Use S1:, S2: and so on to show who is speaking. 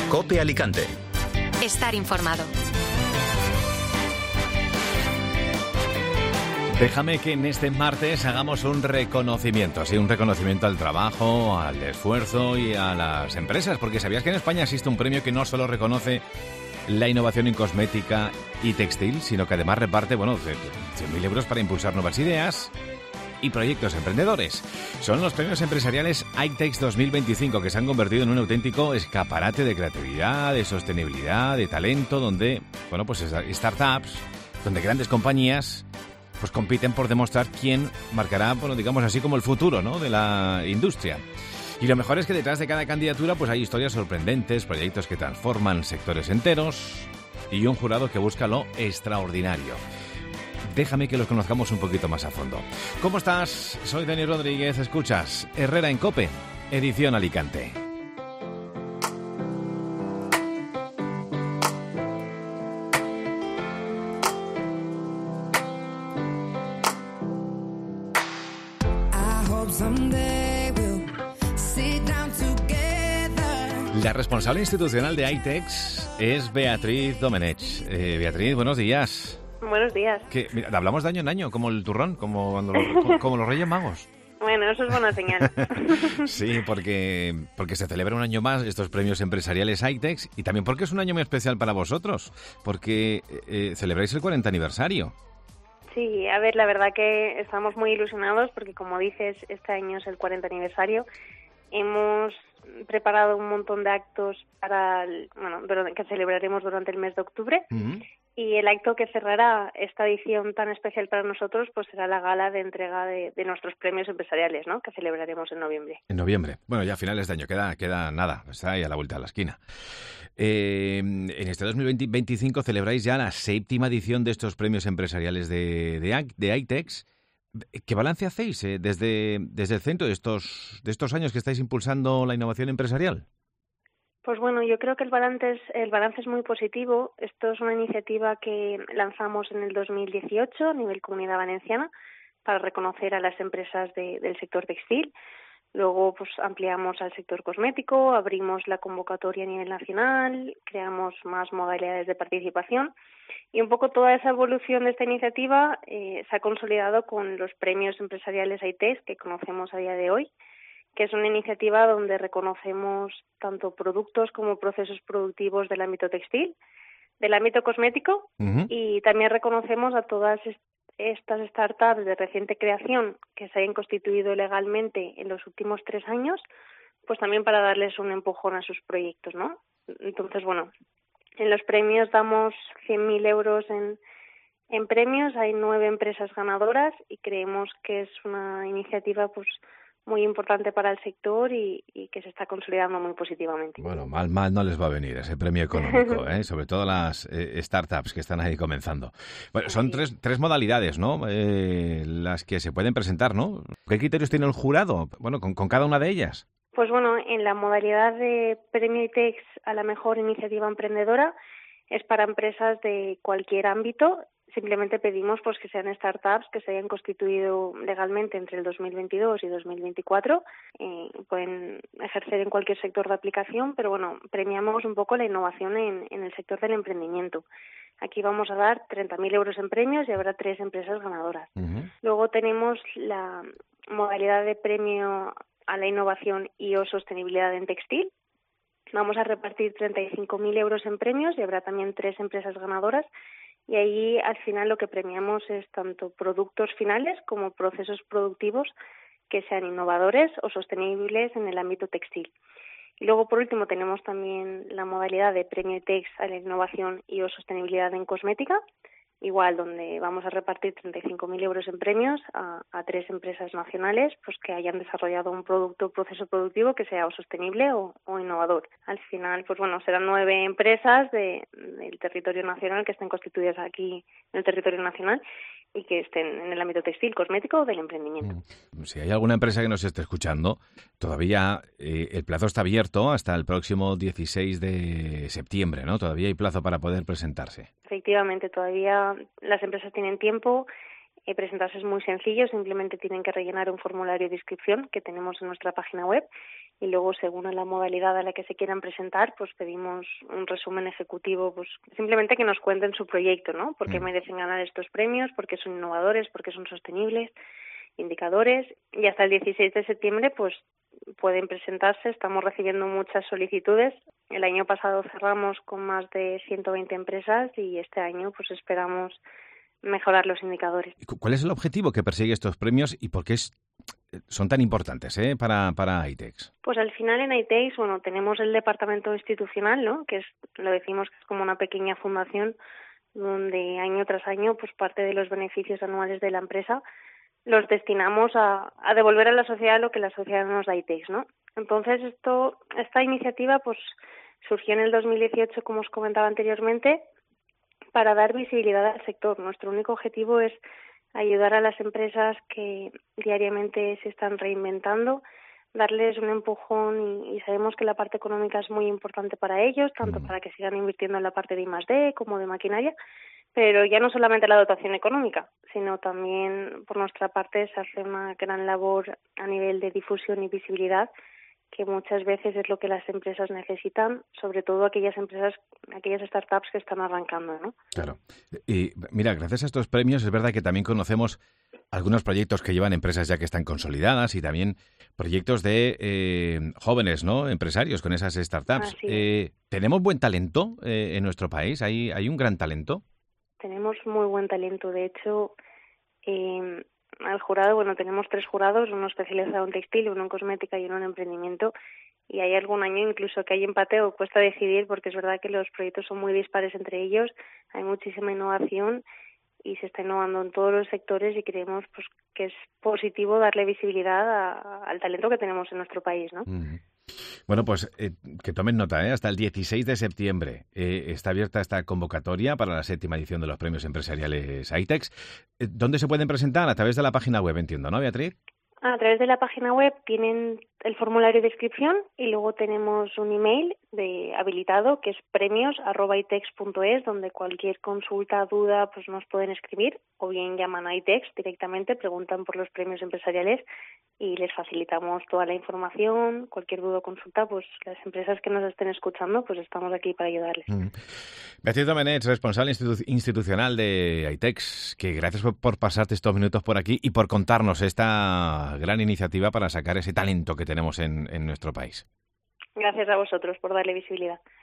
S1: COPE Alicante.
S2: Estar informado.
S3: Déjame que en este martes hagamos un reconocimiento, sí, un reconocimiento al trabajo, al esfuerzo y a las empresas, porque ¿sabías que en España existe un premio que no solo reconoce la innovación en cosmética y textil, sino que además reparte, 100.000 euros para impulsar nuevas ideas y proyectos emprendedores? Son los premios empresariales iTex 2025, que se han convertido en un auténtico escaparate de creatividad, de sostenibilidad, de talento, donde, startups, donde grandes compañías pues compiten por demostrar quién marcará, digamos así, como el futuro, ¿no?, de la industria. Y lo mejor es que detrás de cada candidatura pues hay historias sorprendentes, proyectos que transforman sectores enteros y un jurado que busca lo extraordinario. Déjame que los conozcamos un poquito más a fondo. ¿Cómo estás? Soy Dani Rodríguez, escuchas Herrera en COPE, edición Alicante. La responsable institucional de iTex es Beatriz Domenech. Beatriz, buenos días.
S4: Buenos días.
S3: Mira, hablamos de año en año, como el turrón, como los Reyes Magos.
S4: Bueno, eso es buena señal.
S3: Sí, porque se celebra un año más estos premios empresariales iTex y también porque es un año muy especial para vosotros, porque celebráis el 40 aniversario.
S4: Sí, a ver, la verdad que estamos muy ilusionados porque, como dices, este año es el 40 aniversario. Hemos preparado un montón de actos que celebraremos durante el mes de octubre. Uh-huh. Y el acto que cerrará esta edición tan especial para nosotros pues será la gala de entrega de nuestros premios empresariales, ¿no?, que celebraremos en noviembre.
S3: En noviembre. Bueno, ya a finales de año. Queda nada. Está ahí a la vuelta de la esquina. En este 2025 celebráis ya la 7ª edición de estos premios empresariales de iTex. ¿Qué balance hacéis desde el centro de estos años que estáis impulsando la innovación empresarial?
S4: Pues bueno, yo creo que el balance es muy positivo. Esto es una iniciativa que lanzamos en el 2018 a nivel Comunidad Valenciana para reconocer a las empresas del sector textil. Luego pues ampliamos al sector cosmético, abrimos la convocatoria a nivel nacional, creamos más modalidades de participación y un poco toda esa evolución de esta iniciativa se ha consolidado con los premios empresariales iTex que conocemos a día de hoy, que es una iniciativa donde reconocemos tanto productos como procesos productivos del ámbito textil, del ámbito cosmético, uh-huh. Y también reconocemos a todas estas startups de reciente creación que se hayan constituido legalmente en los últimos 3 años, pues también para darles un empujón a sus proyectos, ¿no? Entonces, bueno, en los premios damos 100.000 euros en premios, hay 9 empresas ganadoras y creemos que es una iniciativa pues muy importante para el sector y que se está consolidando muy positivamente.
S3: Bueno, mal no les va a venir ese premio económico, sobre todo las startups que están ahí comenzando. Bueno, son tres modalidades, ¿no?, las que se pueden presentar, ¿no? ¿Qué criterios tiene el jurado? Bueno, con cada una de ellas.
S4: Pues bueno, en la modalidad de premio iTex a la mejor iniciativa emprendedora es para empresas de cualquier ámbito. Simplemente pedimos pues que sean startups que se hayan constituido legalmente entre el 2022 y 2024. Pueden ejercer en cualquier sector de aplicación, pero bueno, premiamos un poco la innovación en el sector del emprendimiento. Aquí vamos a dar 30.000 euros en premios y habrá 3 empresas ganadoras. Uh-huh. Luego tenemos la modalidad de premio a la innovación y o sostenibilidad en textil. Vamos a repartir 35.000 euros en premios y habrá también 3 empresas ganadoras. Y ahí, al final, lo que premiamos es tanto productos finales como procesos productivos que sean innovadores o sostenibles en el ámbito textil. Y luego, por último, tenemos también la modalidad de premio iTex a la innovación y o sostenibilidad en cosmética, igual donde vamos a repartir 35.000 euros en premios a 3 empresas nacionales pues que hayan desarrollado un producto o proceso productivo que sea o sostenible o innovador. Al final, pues bueno, serán 9 empresas del territorio nacional que estén constituidas aquí en el territorio nacional y que estén en el ámbito textil, cosmético o del emprendimiento.
S3: Si hay alguna empresa que nos esté escuchando, todavía el plazo está abierto hasta el próximo 16 de septiembre, ¿no? Todavía hay plazo para poder presentarse.
S4: Efectivamente, todavía las empresas tienen tiempo. Presentarse es muy sencillo, simplemente tienen que rellenar un formulario de inscripción que tenemos en nuestra página web y luego, según a la modalidad a la que se quieran presentar, pues pedimos un resumen ejecutivo, pues simplemente que nos cuenten su proyecto, ¿no? Por qué merecen ganar estos premios, por qué son innovadores, por qué son sostenibles, indicadores, y hasta el 16 de septiembre pues pueden presentarse. Estamos recibiendo muchas solicitudes. El año pasado cerramos con más de 120 empresas y este año pues esperamos mejorar los indicadores.
S3: ¿Cuál es el objetivo que persigue estos premios y por qué son tan importantes para ITEX?
S4: Pues al final en ITEX, bueno, tenemos el departamento institucional, ¿no? Que es, lo decimos que es como una pequeña fundación donde año tras año pues parte de los beneficios anuales de la empresa los destinamos a devolver a la sociedad lo que la sociedad nos da ITEX, ¿no? Entonces esta iniciativa pues surgió en el 2018, como os comentaba anteriormente, para dar visibilidad al sector. Nuestro único objetivo es ayudar a las empresas que diariamente se están reinventando, darles un empujón y sabemos que la parte económica es muy importante para ellos, tanto para que sigan invirtiendo en la parte de I+D como de maquinaria, pero ya no solamente la dotación económica, sino también por nuestra parte se hace una gran labor a nivel de difusión y visibilidad, que muchas veces es lo que las empresas necesitan, sobre todo aquellas startups que están arrancando, ¿no?
S3: Claro. Y mira, gracias a estos premios es verdad que también conocemos algunos proyectos que llevan empresas ya que están consolidadas y también proyectos de jóvenes, ¿no? Empresarios con esas startups. ¿Tenemos buen talento en nuestro país? ¿Hay un gran talento?
S4: Tenemos muy buen talento. De hecho, al jurado, bueno, tenemos 3 jurados, uno especializado en textil, uno en cosmética y uno en emprendimiento, y hay algún año incluso que hay empate o cuesta decidir, porque es verdad que los proyectos son muy dispares entre ellos, hay muchísima innovación y se está innovando en todos los sectores y creemos pues que es positivo darle visibilidad al talento que tenemos en nuestro país, ¿no?
S3: Bueno, pues que tomen nota, hasta el 16 de septiembre está abierta esta convocatoria para la 7ª edición de los premios empresariales ITEX. ¿Dónde se pueden presentar? A través de la página web, entiendo, ¿no, Beatriz?
S4: A través de la página web tienen el formulario de inscripción y luego tenemos un email habilitado que es premios@itex.es, donde cualquier consulta, duda, pues nos pueden escribir o bien llaman a ITEX directamente, preguntan por los premios empresariales y les facilitamos toda la información. Cualquier duda o consulta, pues las empresas que nos estén escuchando, pues estamos aquí para ayudarles.
S3: Beatriz Domenech, responsable institucional de ITEX, que gracias por pasarte estos minutos por aquí y por contarnos esta gran iniciativa para sacar ese talento que tenemos en nuestro país.
S4: Gracias a vosotros por darle visibilidad.